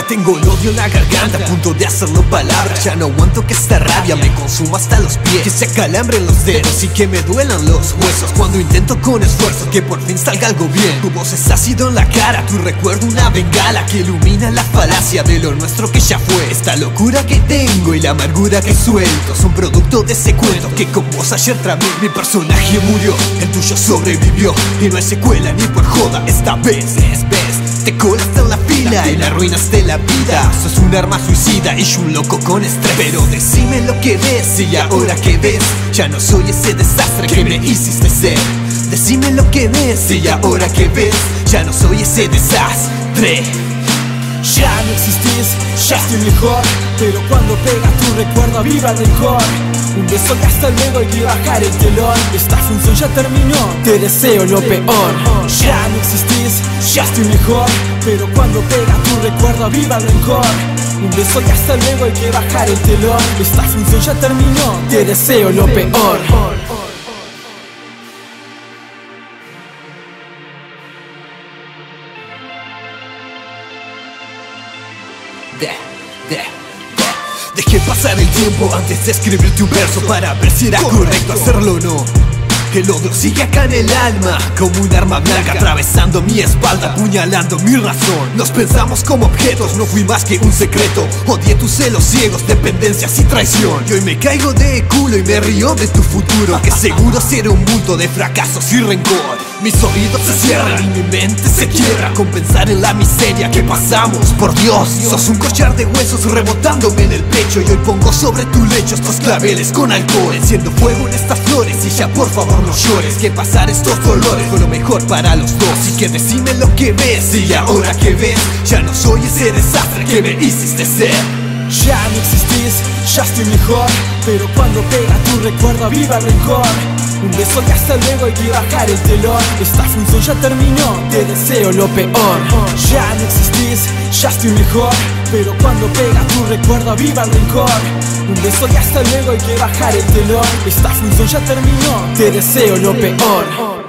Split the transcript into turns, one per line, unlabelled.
Tengo el odio en la garganta, a punto de hacerlo palabras. Ya no aguanto que esta rabia me consuma hasta los pies, que se acalambren los dedos y que me duelan los huesos cuando intento con esfuerzo que por fin salga algo bien. Tu voz es ácido en la cara, tu recuerdo una bengala que ilumina la falacia de lo nuestro que ya fue. Esta locura que tengo y la amargura que suelto son producto de ese cuento que con vos ayer tramé. Mi personaje murió, el tuyo sobrevivió y no hay secuela ni por joda. Esta vez te colaste en la fila y la arruinaste la vida. Sos un arma suicida y yo un loco con estrés. Pero decime lo que ves y ahora que ves, ya no soy ese desastre que me hiciste ser. Decime lo que ves y ahora que ves, ya no soy ese desastre.
Ya no existís, ya estoy mejor, pero cuando pega tu recuerdo aviva el rencor. Un beso y hasta luego hay que bajar el telón. Esta función ya terminó, te deseo lo peor. Ya no existís, ya estoy mejor, pero cuando pega tu recuerdo aviva el rencor. Un beso y hasta luego hay que bajar el telón. Esta función ya terminó, te deseo lo peor.
Dejé pasar el tiempo antes de escribirte un verso para ver si era correcto hacerlo o no. El odio sigue acá en el alma, como un arma blanca atravesando mi espalda, apuñalando mi razón. Nos pensamos como objetos, no fui más que un secreto. Odié tus celos ciegos, dependencias y traición. Y hoy me caigo de culo y me río de tu futuro, que seguro será un mundo de fracasos y rencor. Mis oídos se cierran y mi mente se quiebra con pensar en la miseria que pasamos. Por Dios, sos un collar de huesos rebotándome en el pecho, y hoy pongo sobre tu lecho estos claveles con alcohol. Enciendo fuego en estas flores y ya por favor no llores, que pasar estos dolores fue lo mejor para los dos. Así que decime lo que ves y ahora que ves, ya no soy ese desastre que me hiciste ser.
Ya no existís, ya estoy mejor, pero cuando pega tu recuerdo aviva el rencor. Un beso y hasta luego hay que bajar el telón. Esta función ya terminó, te deseo lo peor. Ya no existís, ya estoy mejor, pero cuando pega tu recuerdo aviva el rencor. Un beso y hasta luego hay que bajar el telón. Esta función ya terminó, te deseo lo peor.